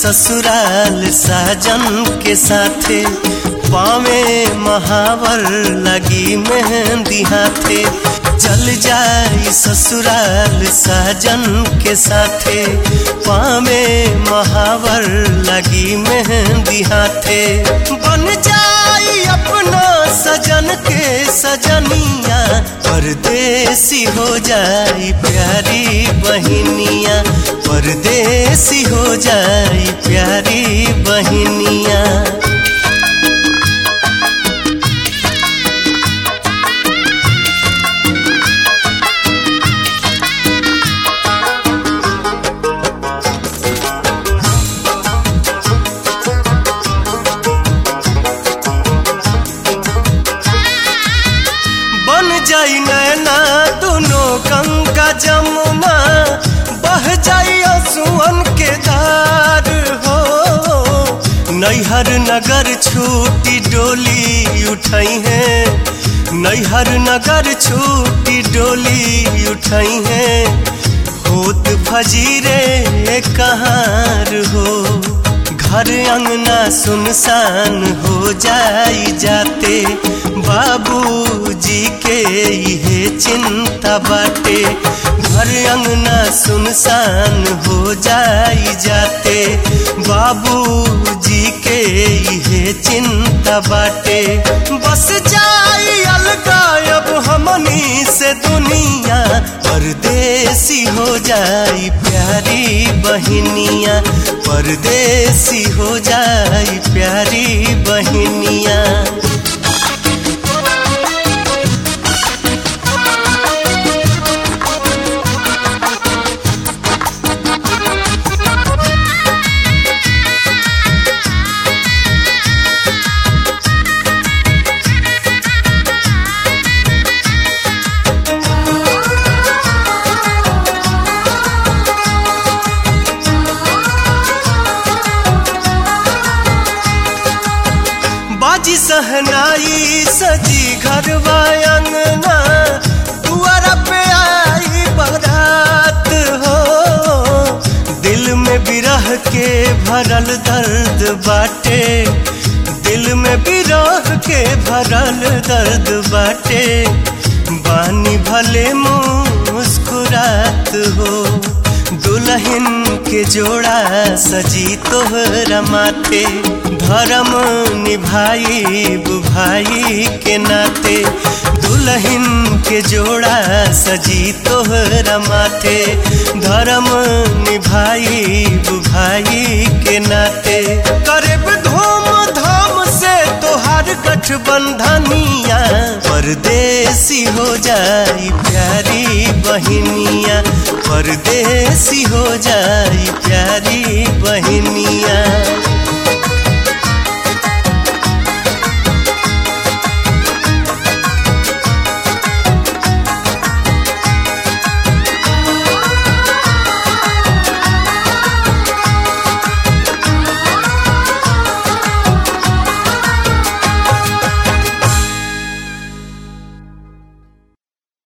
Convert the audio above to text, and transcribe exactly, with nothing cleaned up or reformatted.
ससुराल साजन के साथे, पावे महावर लगी मेहंदी हाथे। चल जाई ससुराल साजन के साथे, पावे महावर लगी मेहंदी हाथे। बन जाई अपना सजन के सजनिया, परदेसी हो जाई प्यारी बहिनिया, परदेसी हो जाई प्यारी बहिनिया। बन जाई नैना दोनों गंगा जमुना, बह जाई आंसुअन के धार हो। नैहर नगर छूटी डोली उठाई है, नैहर नगर छूटी डोली उठाई है। होत फजीरे कहार हो, घर अंगना सुनसान हो जाई जाते। बाबूजी के ये चिंता बाटे, घर अंगना सुनसान हो जाई जाते। बाबूजी के ये चिंता बाटे, बस जाई अलगा अब हमनी से दुनिया। परदेसी हो जाई प्यारी बहिनिया, परदेसी हो जाई प्यारी बहिनिया। बाजी सहनाई सजी घरवा अंगना, दुआरा पे आई बारात हो। दिल में बिरह के भरल दर्द बाटे, दिल में बिरह के भरल दर्द बाटे। बानी भले मुस्कुरात हो, दुल्हन के जोड़ा सजी तोहरा माथे। धर्म निभाई भाई के नाते, दुल्हन के जोड़ा सजी तोहरा माथे। धर्म निभाई भाई के नाते, करब धूम धाम से तोहार गठबंधनिया। परदेसी हो जाई प्यारी बहिनिया, परदेसी हो जाई प्यारी बहिनिया।